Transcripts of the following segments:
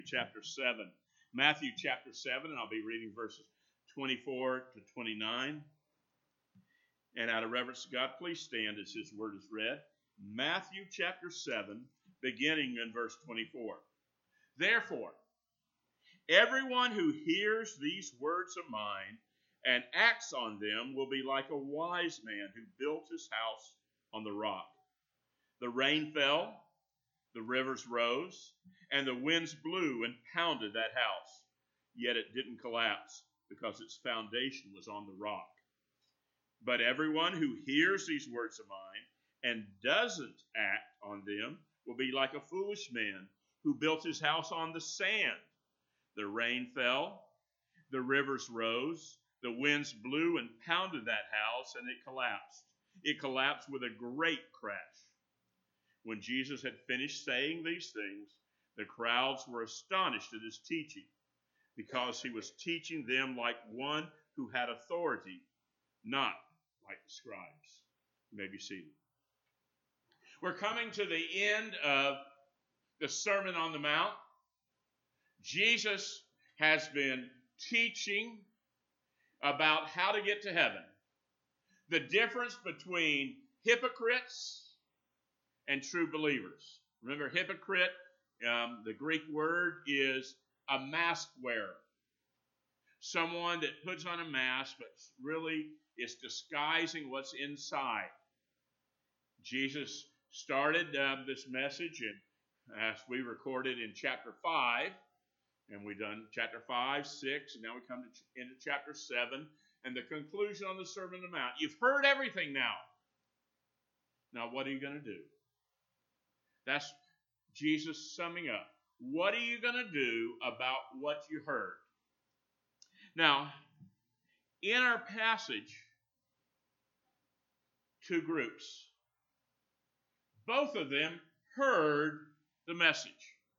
chapter 7. Matthew chapter 7, and I'll be reading verses 24 to 29. And out of reverence to God, please stand as His word is read. Matthew chapter 7, beginning in verse 24. Therefore, everyone who hears these words of mine and acts on them will be like a wise man who built his house on the rock. The rain fell, the rivers rose, and the winds blew and pounded that house. Yet it didn't collapse because its foundation was on the rock. But everyone who hears these words of mine and doesn't act on them will be like a foolish man who built his house on the sand. The rain fell, the rivers rose, the winds blew and pounded that house, and it collapsed. It collapsed with a great crash. When Jesus had finished saying these things, the crowds were astonished at his teaching, because he was teaching them like one who had authority, not like the scribes. You may be seated. We're coming to the end of the Sermon on the Mount. Jesus has been teaching about how to get to heaven. The difference between hypocrites and true believers. Remember, hypocrite, the Greek word is a mask wearer. Someone that puts on a mask but really is disguising what's inside. Jesus started this message, and as we recorded in chapter 5, and we've done chapter 5, 6, and now we come into chapter 7, and the conclusion on the Sermon on the Mount. You've heard everything now. Now, what are you going to do? That's Jesus summing up. What are you going to do about what you heard? Now, in our passage, two groups. Both of them heard the message.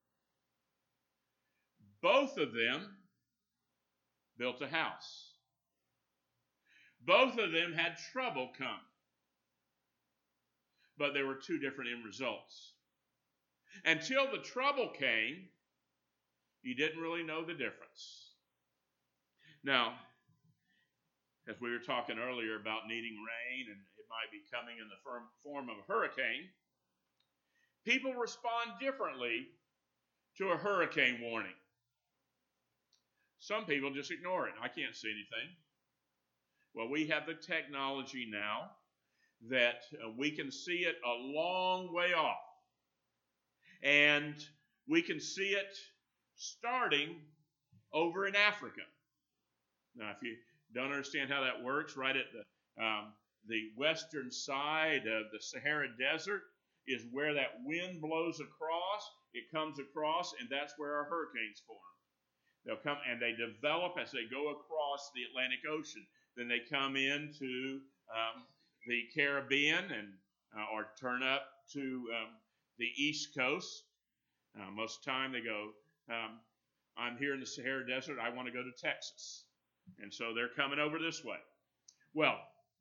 Both of them built a house. Both of them had trouble come. But there were two different end results. Until the trouble came, you didn't really know the difference. Now, as we were talking earlier about needing rain, and it might be coming in the form of a hurricane, people respond differently to a hurricane warning. Some people just ignore it. I can't see anything. Well, we have the technology now that we can see it a long way off. And we can see it starting over in Africa. Now, if you don't understand how that works, right at the western side of the Sahara Desert is where that wind blows across. It comes across, and that's where our hurricanes form. They'll come, and they develop as they go across the Atlantic Ocean. Then they come into the Caribbean and or turn up to the East Coast. Most of the time they go, I'm here in the Sahara Desert, I want to go to Texas. And so they're coming over this way. Well,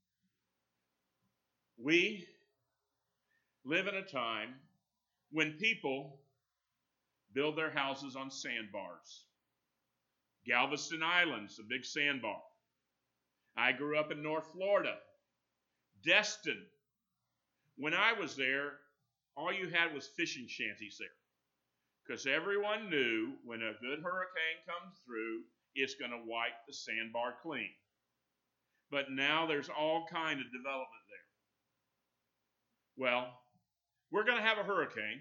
we live in a time when people build their houses on sandbars. Galveston Island's a big sandbar. I grew up in North Florida. Destin. When I was there, all you had was fishing shanties there. Because everyone knew when a good hurricane comes through, it's going to wipe the sandbar clean. But now there's all kind of development there. Well, we're going to have a hurricane.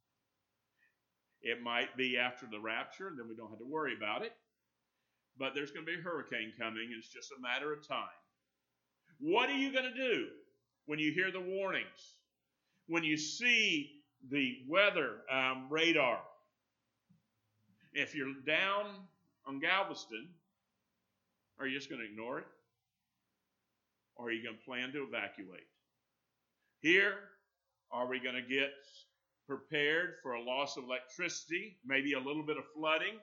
It might be after the rapture, and then we don't have to worry about it. But there's going to be a hurricane coming, and it's just a matter of time. What are you going to do when you hear the warnings? When you see the weather radar? If you're down on Galveston, are you just going to ignore it? Or are you going to plan to evacuate? Here, are we going to get prepared for a loss of electricity, maybe a little bit of flooding?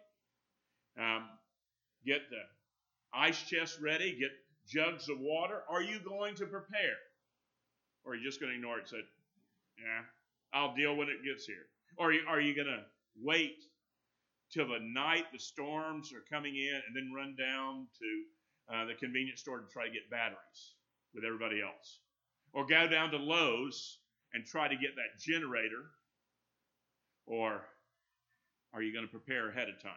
Get the ice chest ready, get jugs of water. Are you going to prepare? Or are you just going to ignore it and say, yeah, I'll deal when it gets here? Or are you going to wait till the night the storms are coming in, and then run down to the convenience store to try to get batteries with everybody else. Or go down to Lowe's and try to get that generator. Or are you going to prepare ahead of time?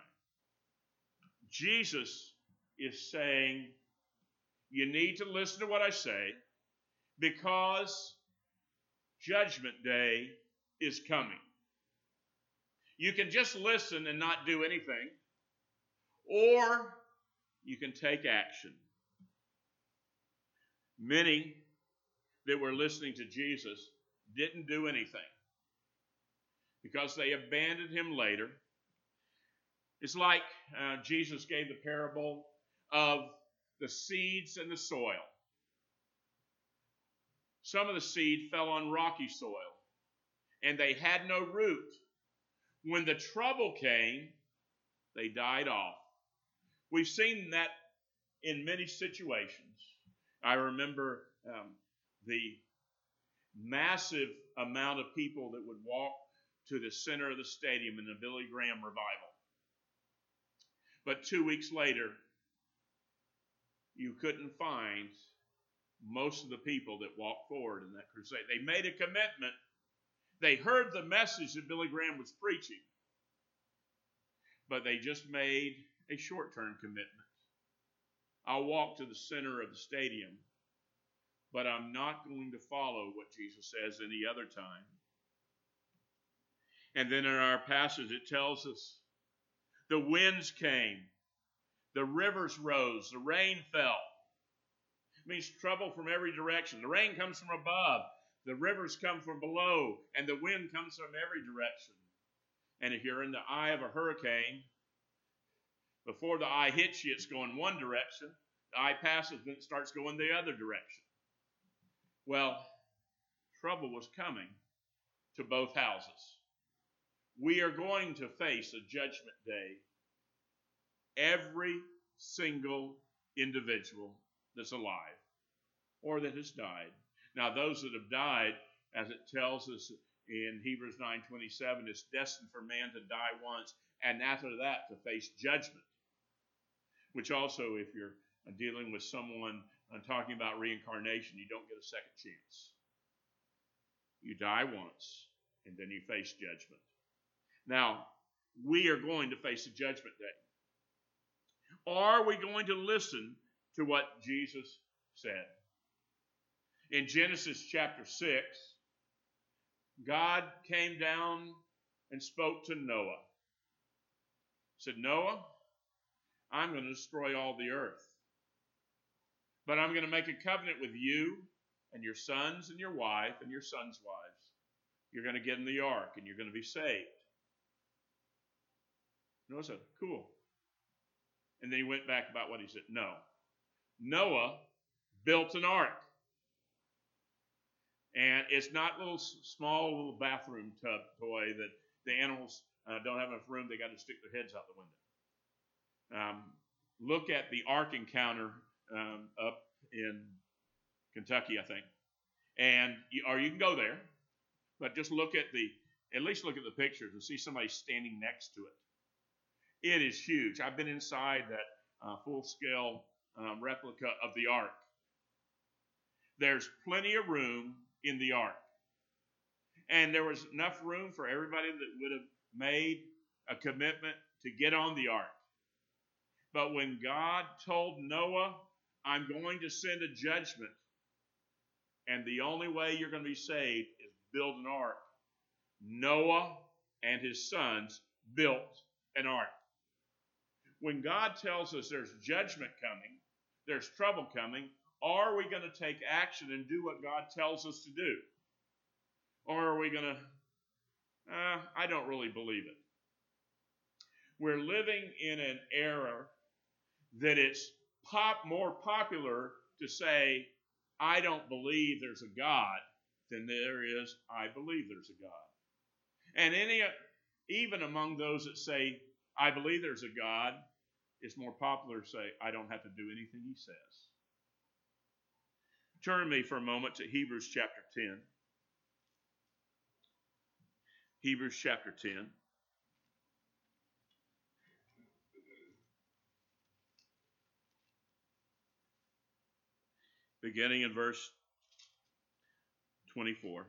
Jesus is saying, you need to listen to what I say, because Judgment Day is coming. You can just listen and not do anything, or you can take action. Many that were listening to Jesus didn't do anything because they abandoned him later. It's like Jesus gave the parable of the seeds and the soil. Some of the seed fell on rocky soil, and they had no root. When the trouble came, they died off. We've seen that in many situations. I remember the massive amount of people that would walk to the center of the stadium in the Billy Graham revival. But 2 weeks later, you couldn't find most of the people that walked forward in that crusade. They made a commitment. They heard the message that Billy Graham was preaching, but they just made a short-term commitment. I'll walk to the center of the stadium, but I'm not going to follow what Jesus says any other time. And then in our passage, it tells us the winds came, the rivers rose, the rain fell. It means trouble from every direction. The rain comes from above, the rivers come from below, and the wind comes from every direction. And if you're in the eye of a hurricane, before the eye hits you, it's going one direction. The eye passes, then it starts going the other direction. Well, trouble was coming to both houses. We are going to face a judgment day. Every single individual that's alive or that has died. Now, those that have died, as it tells us in Hebrews 9:27, it's destined for man to die once, and after that to face judgment. Which also, if you're dealing with someone talking about reincarnation, you don't get a second chance. You die once, and then you face judgment. Now, we are going to face a judgment day. Are we going to listen to what Jesus said? In Genesis chapter 6, God came down and spoke to Noah. He said, Noah, I'm going to destroy all the earth. But I'm going to make a covenant with you and your sons and your wife and your sons' wives. You're going to get in the ark and you're going to be saved. Noah said, cool. And then he went back about what he said. No. Noah built an ark. And it's not a small little bathroom tub toy that the animals don't have enough room. They got to stick their heads out the window. Look at the Ark Encounter up in Kentucky, I think. And or you can go there, but just at least look at the pictures and see somebody standing next to it. It is huge. I've been inside that full-scale replica of the ark. There's plenty of room in the ark. And there was enough room for everybody that would have made a commitment to get on the ark. But when God told Noah, I'm going to send a judgment, and the only way you're going to be saved is build an ark, Noah and his sons built an ark. When God tells us there's judgment coming, there's trouble coming, are we going to take action and do what God tells us to do? Or are we going to, I don't really believe it. We're living in an era that it's more popular to say, I don't believe there's a God, than there is, I believe there's a God. And even among those that say, I believe there's a God, it's more popular to say, I don't have to do anything he says. Turn me for a moment to Hebrews chapter 10. Hebrews chapter 10. beginning in verse 24.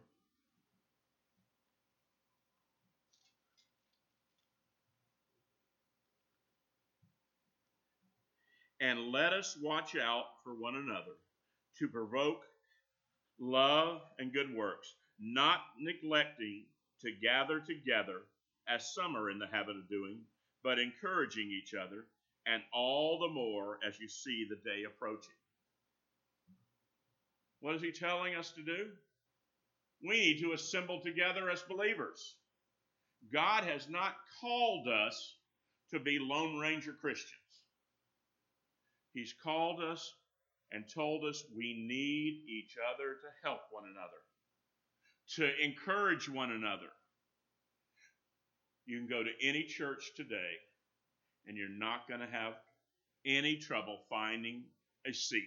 And let us watch out for one another to provoke love and good works, not neglecting to gather together as some are in the habit of doing, but encouraging each other, and all the more as you see the day approaching. What is he telling us to do? We need to assemble together as believers. God has not called us to be Lone Ranger Christians. He's called us and told us we need each other to help one another, to encourage one another. You can go to any church today, and you're not going to have any trouble finding a seat.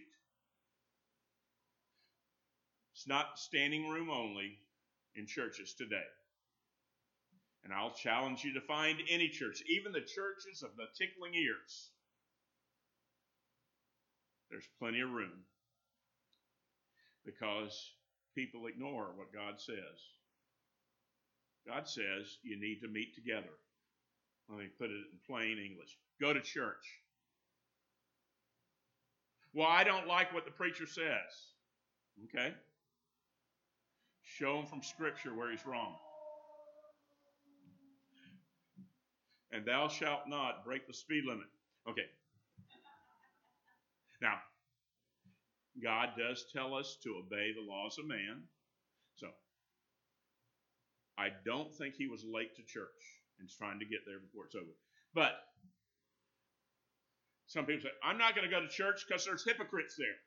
It's not standing room only in churches today. And I'll challenge you to find any church, even the churches of the tickling ears. There's plenty of room because people ignore what God says. God says you need to meet together. Let me put it in plain English. Go to church. Well, I don't like what the preacher says. Okay? Show him from Scripture where he's wrong. And thou shalt not break the speed limit. Okay. Now, God does tell us to obey the laws of man. So, I don't think he was late to church and trying to get there before it's over. But some people say, I'm not going to go to church because there's hypocrites there.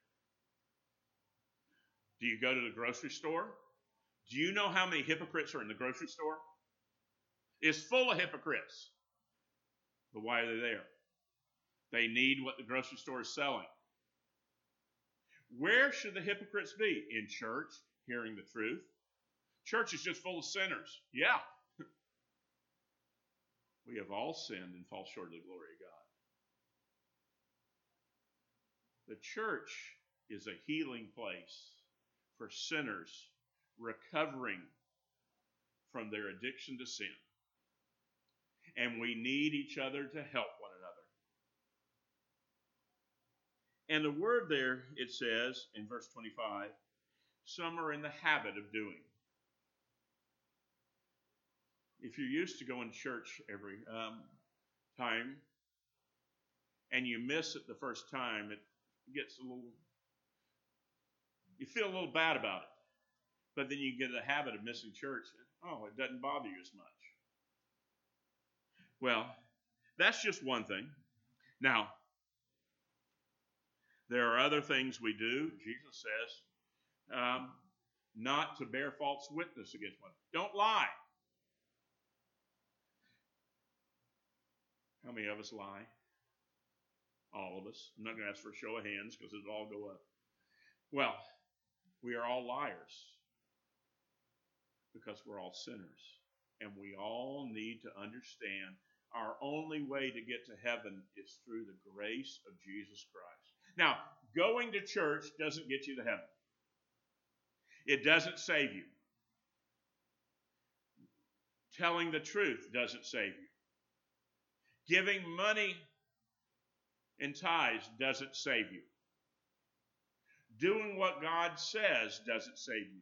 Do you go to the grocery store? Do you know how many hypocrites are in the grocery store? It's full of hypocrites. But why are they there? They need what the grocery store is selling. Where should the hypocrites be? In church, hearing the truth. Church is just full of sinners. Yeah. We have all sinned and fall short of the glory of God. The church is a healing place for sinners recovering from their addiction to sin. And we need each other to help one another. And the word there, it says in verse 25, some are in the habit of doing. If you're used to going to church every time and you miss it the first time, it gets you feel a little bad about it. But then you get a habit of missing church. Oh, it doesn't bother you as much. Well, that's just one thing. Now, there are other things we do. Jesus says not to bear false witness against one. Don't lie. How many of us lie? All of us. I'm not going to ask for a show of hands because it'll all go up. Well, we are all liars because we're all sinners. And we all need to understand our only way to get to heaven is through the grace of Jesus Christ. Now, going to church doesn't get you to heaven. It doesn't save you. Telling the truth doesn't save you. Giving money in tithes doesn't save you. Doing what God says doesn't save you.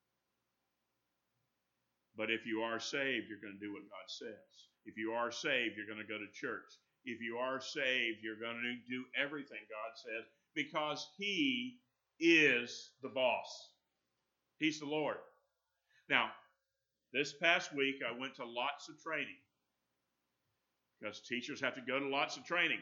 But if you are saved, you're going to do what God says. If you are saved, you're going to go to church. If you are saved, you're going to do everything God says because He is the boss. He's the Lord. Now, this past week, I went to lots of training because teachers have to go to lots of training.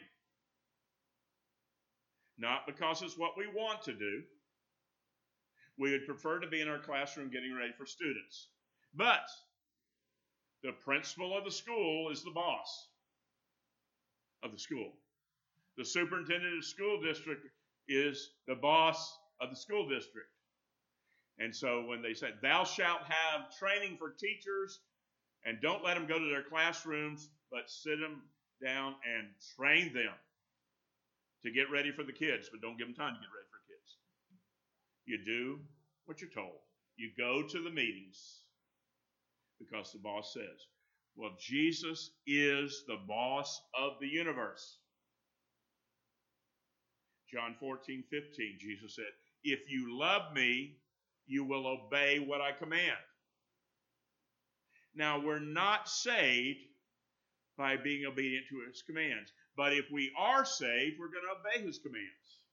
Not because it's what we want to do. We would prefer to be in our classroom getting ready for students. But the principal of the school is the boss of the school. The superintendent of the school district is the boss of the school district. And so when they said, thou shalt have training for teachers, and don't let them go to their classrooms, but sit them down and train them to get ready for the kids, but don't give them time to get ready for kids. You do what you're told. You go to the meetings because the boss says. Well, Jesus is the boss of the universe. John 14:15, Jesus said, if you love me, you will obey what I command. Now, we're not saved by being obedient to his commands. But if we are saved, we're going to obey his commands.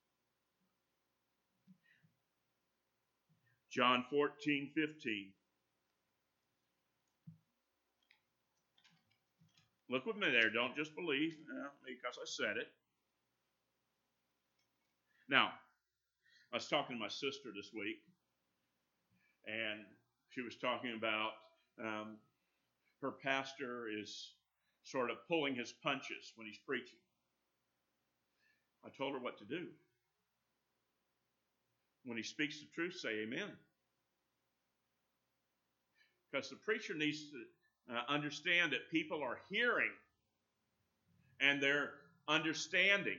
John 14:15. Look with me there. Don't just believe because I said it. Now, I was talking to my sister this week, and she was talking about her pastor is sort of pulling his punches when he's preaching. I told her what to do. When he speaks the truth, say amen. Because the preacher needs to understand that people are hearing and they're understanding.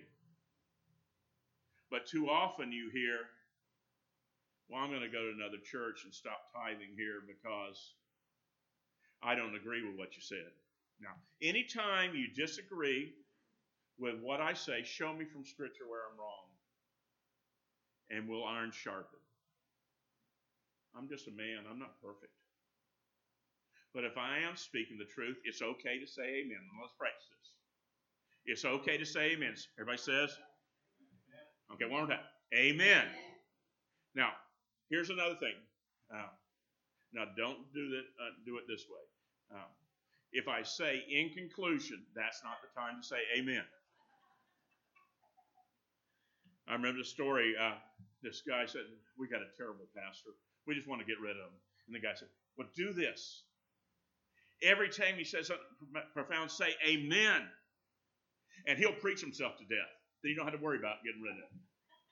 But too often you hear, well, I'm going to go to another church and stop tithing here because I don't agree with what you said. Now, anytime you disagree with what I say, show me from Scripture where I'm wrong. And we'll iron sharpen. I'm just a man. I'm not perfect. But if I am speaking the truth, it's okay to say amen. Let's practice this. It's okay to say amen. Everybody says? Okay, one more time. Amen. Now, here's another thing. Now, don't do it this way. If I say in conclusion, that's not the time to say amen. I remember the story. This guy said, we got a terrible pastor. We just want to get rid of him. And the guy said, well, do this. Every time he says something profound, say amen. And he'll preach himself to death. Then you don't have to worry about getting rid of him.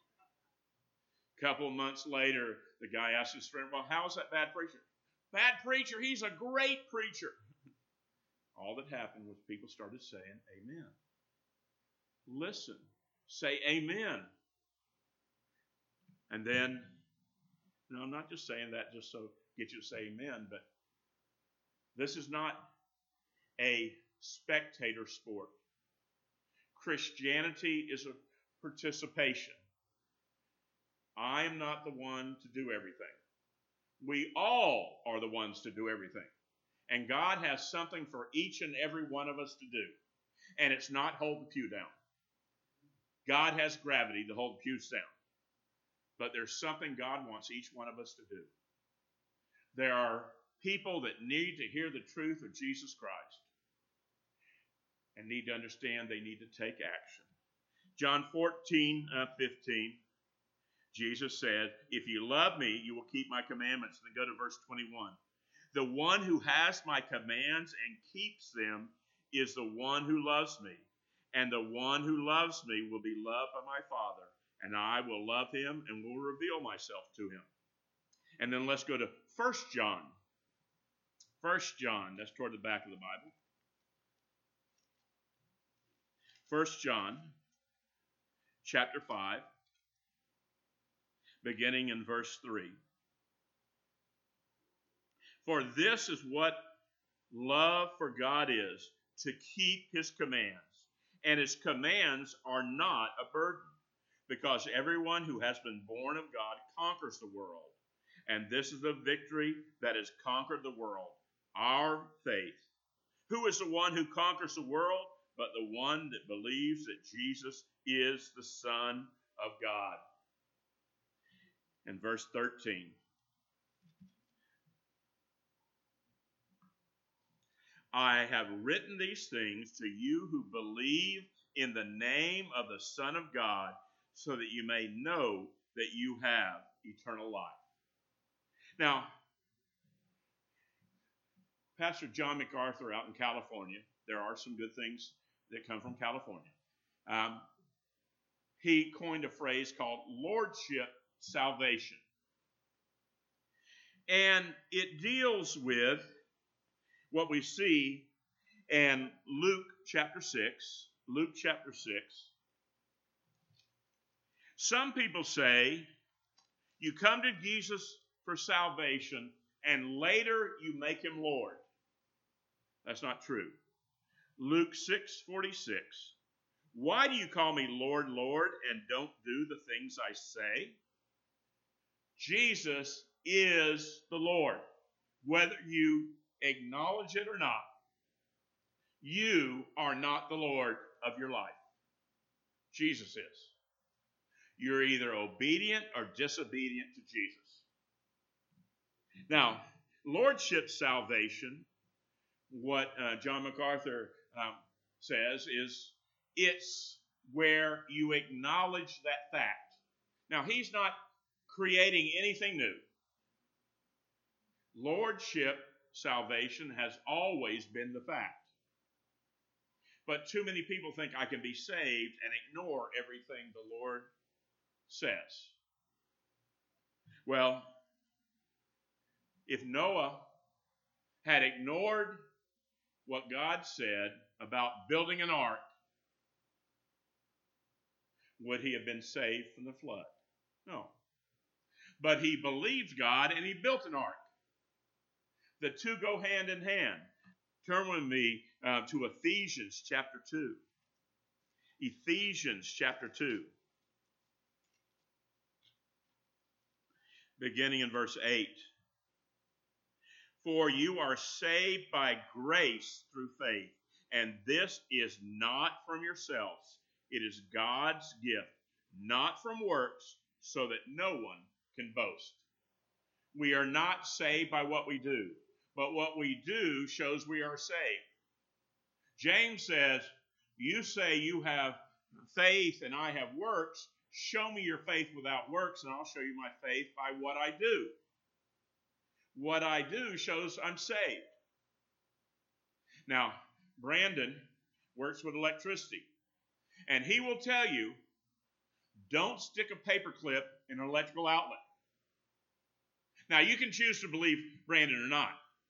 A couple of months later, the guy asked his friend, well, how is that bad preacher? Bad preacher, he's a great preacher. All that happened was people started saying amen. Listen, say amen. And then, I'm not just saying that just so get you to say amen, but this is not a spectator sport. Christianity is a participation. I am not the one to do everything. We all are the ones to do everything. And God has something for each and every one of us to do. And it's not hold the pew down. God has gravity to hold the pews down. But there's something God wants each one of us to do. There are people that need to hear the truth of Jesus Christ and need to understand they need to take action. John 14:15, Jesus said, if you love me, you will keep my commandments. And then go to verse 21. The one who has my commands and keeps them is the one who loves me. And the one who loves me will be loved by my Father. And I will love him and will reveal myself to him. And then let's go to 1 John. 1 John, that's toward the back of the Bible. 1 John, chapter 5, beginning in verse 3. For this is what love for God is, to keep his commands. And his commands are not a burden, because everyone who has been born of God conquers the world. And this is the victory that has conquered the world, our faith. Who is the one who conquers the world but the one that believes that Jesus is the Son of God? And verse 13. I have written these things to you who believe in the name of the Son of God, so that you may know that you have eternal life. Now, Pastor John MacArthur out in California, there are some good things that come from California. He coined a phrase called Lordship Salvation. And it deals with what we see in Luke chapter 6. Luke chapter 6. Some people say You come to Jesus for salvation, and later you make him Lord. That's not true. Luke 6:46. Why do you call me Lord, Lord, and don't do the things I say? Jesus is the Lord. Whether you acknowledge it or not, you are not the Lord of your life. Jesus is. You're either obedient or disobedient to Jesus. Now, Lordship salvation, what John MacArthur says is, it's where you acknowledge that fact. Now, he's not creating anything new. Lordship salvation has always been the fact. But too many people think I can be saved and ignore everything the Lord says. Well, if Noah had ignored what God said about building an ark, would he have been saved from the flood? No. But he believed God and he built an ark. The two go hand in hand. Turn with me to Ephesians chapter 2. Ephesians chapter 2. Beginning in verse 8. For you are saved by grace through faith, and this is not from yourselves. It is God's gift, not from works, so that no one can boast. We are not saved by what we do, but what we do shows we are saved. James says, you say you have faith and I have works. Show me your faith without works, and I'll show you my faith by what I do. What I do shows I'm saved. Now, Brandon works with electricity, and he will tell you, don't stick a paperclip in an electrical outlet. Now, you can choose to believe Brandon or not.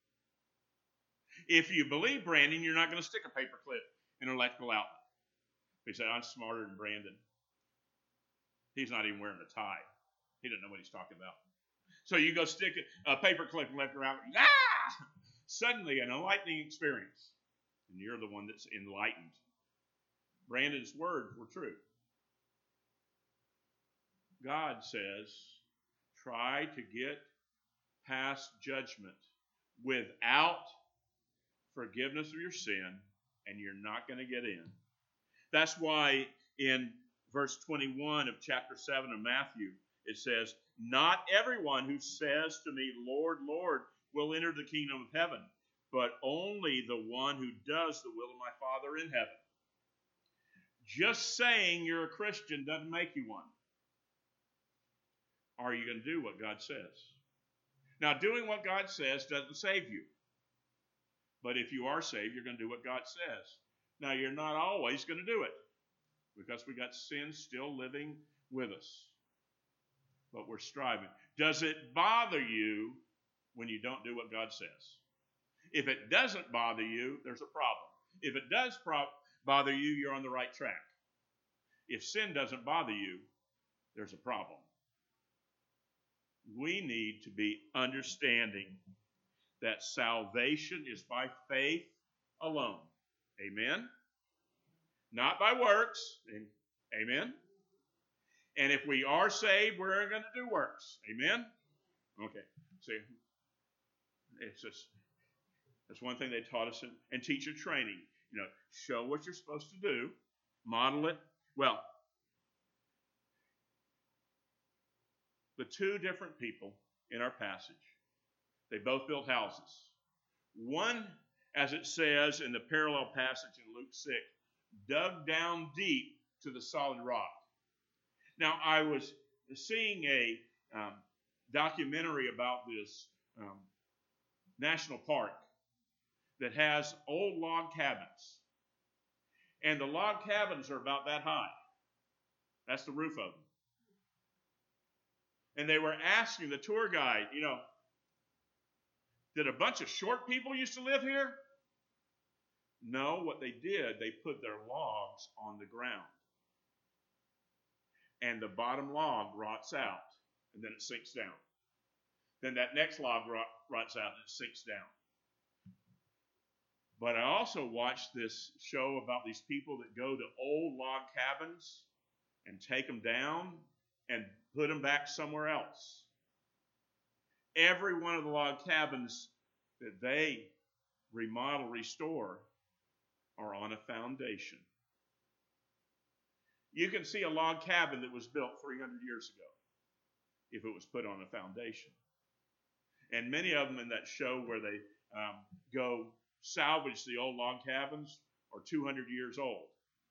If you believe Brandon, you're not going to stick a paperclip in an electrical outlet. He said, I'm smarter than Brandon. He's not even wearing a tie. He doesn't know what he's talking about. So you go stick a paperclip in an electrical outlet. Ah! Suddenly, an enlightening experience. And you're the one that's enlightened. Brandon's words were true. God says, try to get past judgment without forgiveness of your sin, and you're not going to get in. That's why in verse 21 of chapter 7 of Matthew, it says, not everyone who says to me, Lord, Lord, will enter the kingdom of heaven, but only the one who does the will of my Father in heaven. Just saying you're a Christian doesn't make you one. Are you going to do what God says? Now, doing what God says doesn't save you. But if you are saved, you're going to do what God says. Now, you're not always going to do it, because we got sin still living with us. But we're striving. Does it bother you when you don't do what God says? If it doesn't bother you, there's a problem. If it does bother you, you're on the right track. If sin doesn't bother you, there's a problem. We need to be understanding that salvation is by faith alone. Amen? Not by works. Amen? And if we are saved, we're going to do works. Amen? Okay. See, it's just, that's one thing they taught us in teacher training. You know, show what you're supposed to do, model it. Well, the two different people in our passage, they both built houses. One, as it says in the parallel passage in Luke 6, dug down deep to the solid rock. Now, I was seeing a documentary about this national park that has old log cabins. And the log cabins are about that high. That's the roof of them. And they were asking the tour guide, you know, did a bunch of short people used to live here? No, what they did, they put their logs on the ground. And the bottom log rots out. and then it sinks down. Then that next log rots out and it sinks down. But I also watched this show about these people that go to old log cabins and take them down and put them back somewhere else. Every one of the log cabins that they remodel, restore, are on a foundation. You can see a log cabin that was built 300 years ago if it was put on a foundation. And many of them in that show where they go salvage the old log cabins are 200 years old.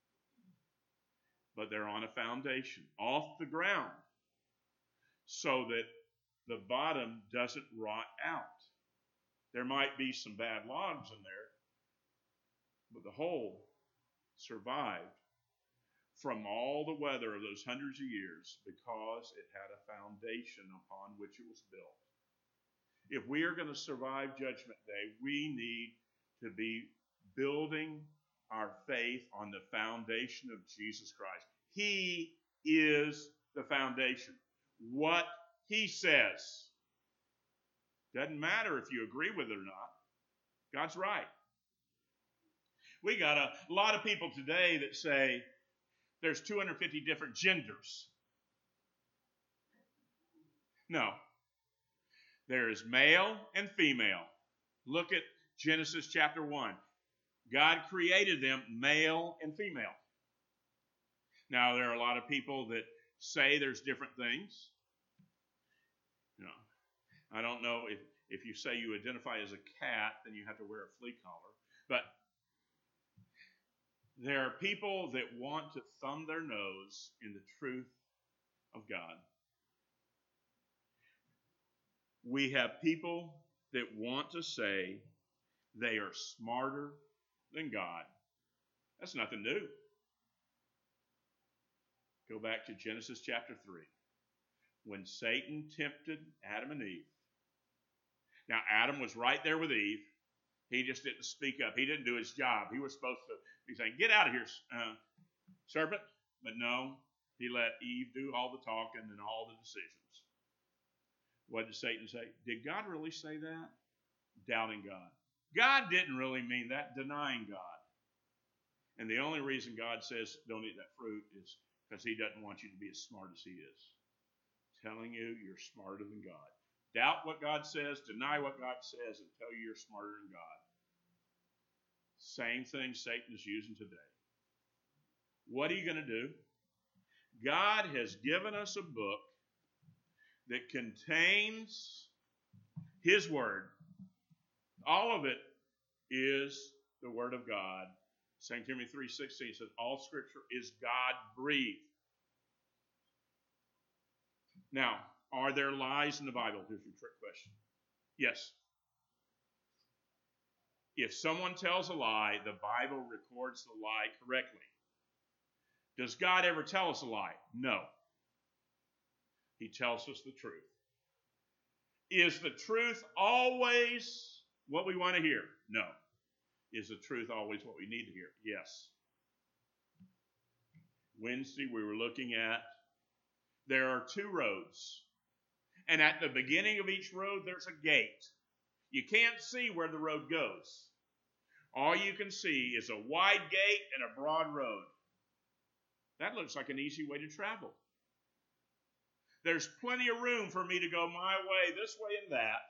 But they're on a foundation, off the ground, so that the bottom doesn't rot out. There might be some bad logs in there, but the whole survived from all the weather of those hundreds of years because it had a foundation upon which it was built. If we are going to survive Judgment Day, we need to be building our faith on the foundation of Jesus Christ. He is the foundation. What He says. Doesn't matter if you agree with it or not. God's right. We got a lot of people today that say there's 250 different genders. No. There is male and female. Look at Genesis chapter 1. God created them male and female. Now, there are a lot of people that say there's different things. You know, I don't know if you say you identify as a cat, then you have to wear a flea collar. But there are people that want to thumb their nose in the truth of God. We have people that want to say they are smarter than God. That's nothing new. Go back to Genesis chapter 3. When Satan tempted Adam and Eve. Now, Adam was right there with Eve. He just didn't speak up. He didn't do his job. He was supposed to be saying, "Get out of here, serpent." But no, he let Eve do all the talking and all the decisions. What did Satan say? Did God really say that? Doubting God. God didn't really mean that, denying God. And the only reason God says don't eat that fruit is because He doesn't want you to be as smart as He is. Telling you you're smarter than God. Doubt what God says, deny what God says, and tell you you're smarter than God. Same thing Satan is using today. What are you going to do? God has given us a book that contains His Word. All of it is the Word of God. 2 Timothy 3:16 says, all Scripture is God-breathed. Now, are there lies in the Bible? Here's your trick question. Yes. If someone tells a lie, the Bible records the lie correctly. Does God ever tell us a lie? No. He tells us the truth. Is the truth always what we want to hear? No. Is the truth always what we need to hear? Yes. Wednesday we were looking at there are two roads. And at the beginning of each road there's a gate. You can't see where the road goes. All you can see is a wide gate and a broad road. That looks like an easy way to travel. There's plenty of room for me to go my way, this way and that.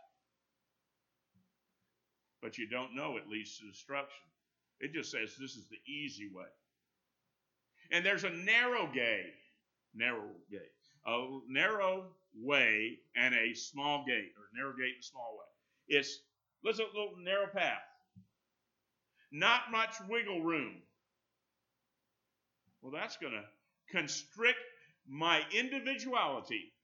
But you don't know it leads to destruction. It just says this is the easy way. And there's a narrow gate. A narrow way and a small gate, or narrow gate and small way. It's a little narrow path. Not much wiggle room. Well, that's going to constrict my individuality.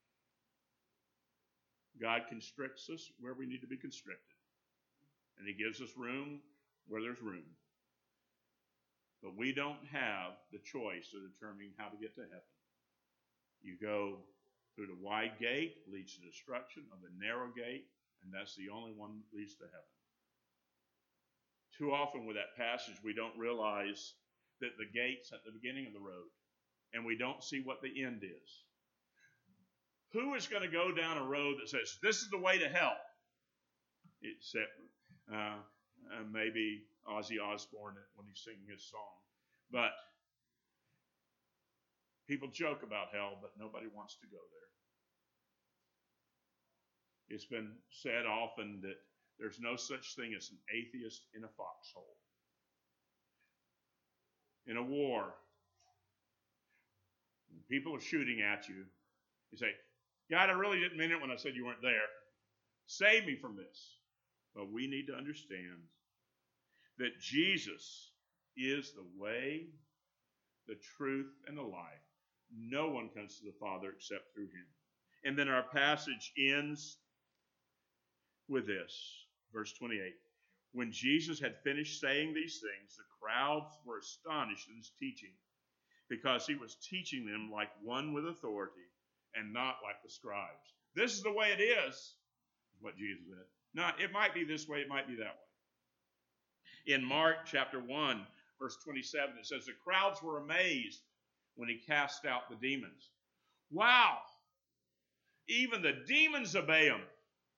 God constricts us where we need to be constricted. And He gives us room where there's room. But we don't have the choice of determining how to get to heaven. You go through the wide gate, leads to destruction, or the narrow gate, and that's the only one that leads to heaven. Too often with that passage, we don't realize that the gate's at the beginning of the road, and we don't see what the end is. Who is going to go down a road that says, this is the way to hell? Except maybe Ozzy Osbourne when he's singing his song. But people joke about hell, but nobody wants to go there. It's been said often that there's no such thing as an atheist in a foxhole. In a war, when people are shooting at you, you say, God, I really didn't mean it when I said you weren't there. Save me from this. But we need to understand that Jesus is the way, the truth, and the life. No one comes to the Father except through him. And then our passage ends with this, verse 28. When Jesus had finished saying these things, the crowds were astonished at his teaching, because he was teaching them like one with authority and not like the scribes. This is the way it is what Jesus said. Now, it might be this way, it might be that way. In Mark chapter 1, verse 27, it says, the crowds were amazed when he cast out the demons. Wow! Even the demons obey him.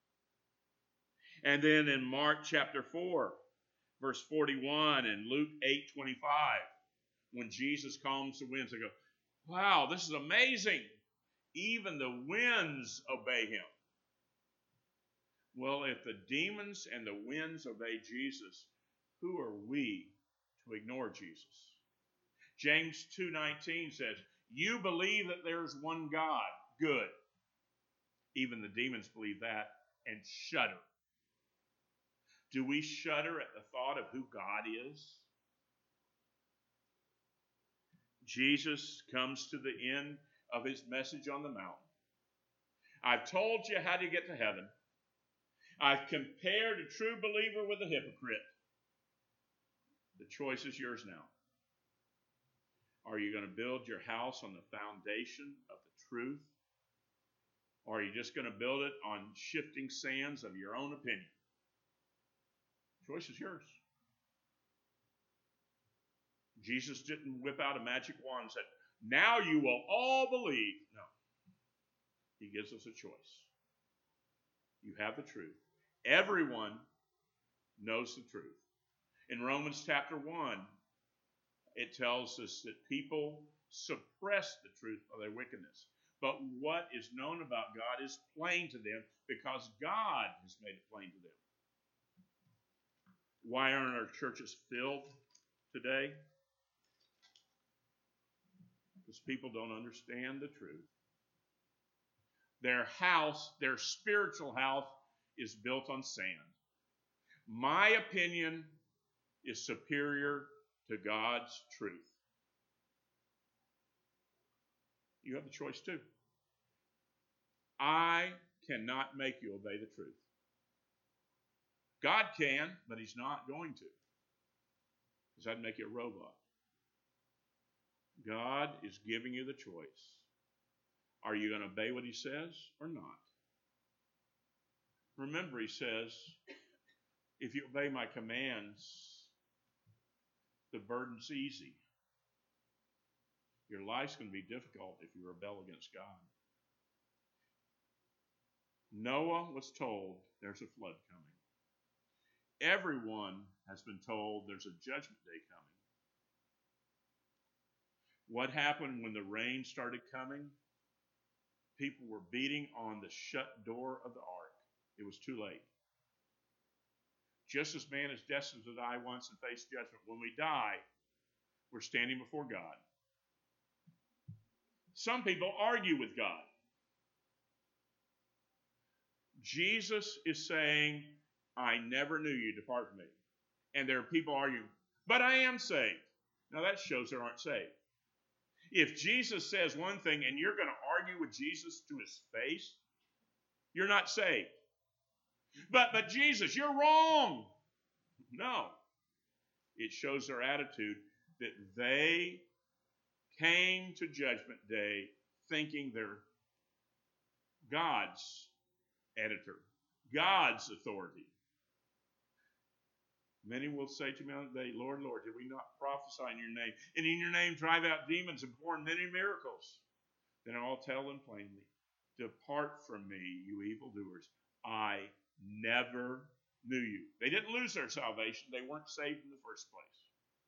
And then in Mark chapter 4, verse 41, and Luke 8:25, when Jesus calms the winds, they go, wow, this is amazing. Even the winds obey him. Well, if the demons and the winds obey Jesus, who are we to ignore Jesus? James 2:19 says, you believe that there's one God. Good. Even the demons believe that and shudder. Do we shudder at the thought of who God is? Jesus comes to the end of his message on the mountain. I've told you how to get to heaven. I've compared a true believer with a hypocrite. The choice is yours now. Are you going to build your house on the foundation of the truth? Or are you just going to build it on shifting sands of your own opinion? The choice is yours. Jesus didn't whip out a magic wand and said, now you will all believe. No. He gives us a choice. You have the truth. Everyone knows the truth. In Romans chapter 1, it tells us that people suppress the truth of their wickedness. But what is known about God is plain to them because God has made it plain to them. Why aren't our churches filled today? Because people don't understand the truth. Their house, their spiritual house, is built on sand. My opinion is superior to God's truth. You have the choice too. I cannot make you obey the truth. God can, but he's not going to. Because that'd make you a robot. God is giving you the choice. Are you going to obey what he says or not? Remember, he says, if you obey my commands, the burden's easy. Your life's going to be difficult if you rebel against God. Noah was told there's a flood coming. Everyone has been told there's a judgment day coming. What happened when the rain started coming? People were beating on the shut door of the ark. It was too late. Just as man is destined to die once and face judgment, when we die, we're standing before God. Some people argue with God. Jesus is saying, I never knew you, depart from me. And there are people arguing, but I am saved. Now that shows they aren't saved. If Jesus says one thing and you're going to argue with Jesus to his face, you're not saved. But Jesus, you're wrong. No. It shows their attitude that they came to Judgment Day thinking they're God's editor, God's authority. Many will say to me on the day, Lord, Lord, did we not prophesy in your name? And in your name drive out demons and perform many miracles? Then I'll tell them plainly, Depart from me, you evildoers. I never knew you. They didn't lose their salvation. They weren't saved in the first place.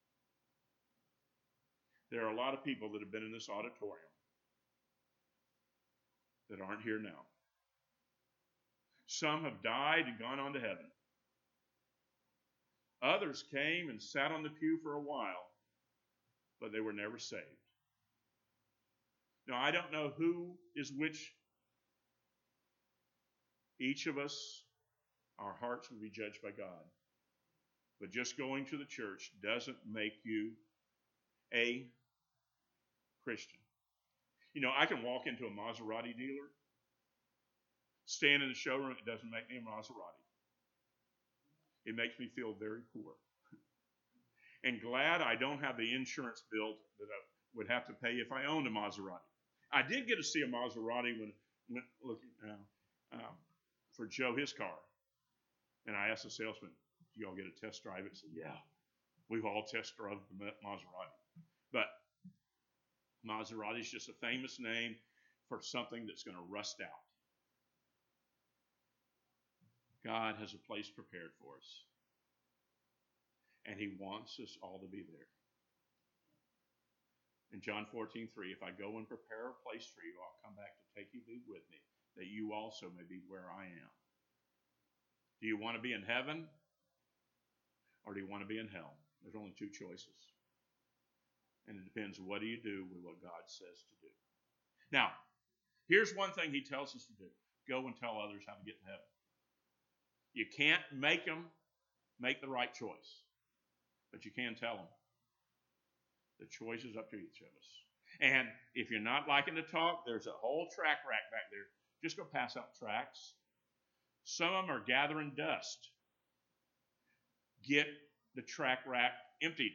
There are a lot of people that have been in this auditorium that aren't here now. Some have died and gone on to heaven. Others came and sat on the pew for a while, but they were never saved. Now, I don't know who is which. Each of us, our hearts will be judged by God. But just going to the church doesn't make you a Christian. You know, I can walk into a Maserati dealer, stand in the showroom, it doesn't make me a Maserati. It makes me feel very poor. And glad I don't have the insurance bill that I would have to pay if I owned a Maserati. I did get to see a Maserati when looking for Joe, his car. And I asked the salesman, do y'all get a test drive? He said, yeah, we've all test drove the Maserati. But Maserati is just a famous name for something that's going to rust out. God has a place prepared for us. And he wants us all to be there. In John 14:3, if I go and prepare a place for you, I'll come back to take you with me, that you also may be where I am. Do you want to be in heaven? Or do you want to be in hell? There's only two choices. And it depends, what do you do with what God says to do? Now, here's one thing he tells us to do. Go and tell others how to get to heaven. You can't make them make the right choice. But you can tell them. The choice is up to each of us. And if you're not liking to talk, there's a whole track rack back there. Just go pass out tracts. Some of them are gathering dust. Get the track rack emptied.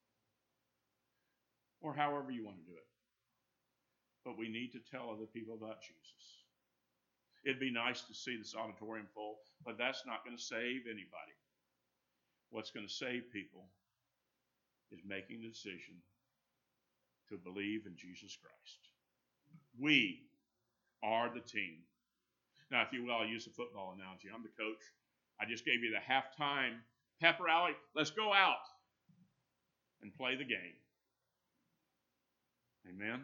Or however you want to do it. But we need to tell other people about Jesus. It'd be nice to see this auditorium full, but that's not going to save anybody. What's going to save people is making the decision to believe in Jesus Christ. We are the team. Now, if you will, I'll use a football analogy. I'm the coach. I just gave you the halftime pep rally. Let's go out and play the game. Amen?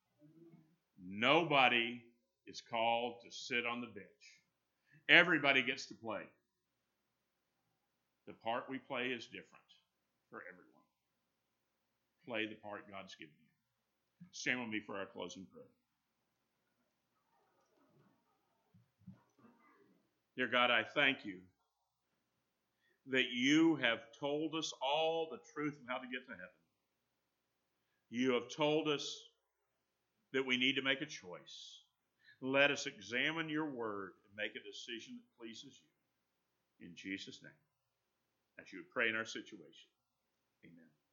Nobody is called to sit on the bench. Everybody gets to play. The part we play is different for everyone. Play the part God's given you. Stand with me for our closing prayer. Dear God, I thank you that you have told us all the truth of how to get to heaven. You have told us that we need to make a choice. Let us examine your word and make a decision that pleases you. In Jesus' name. As you would pray in our situation. Amen.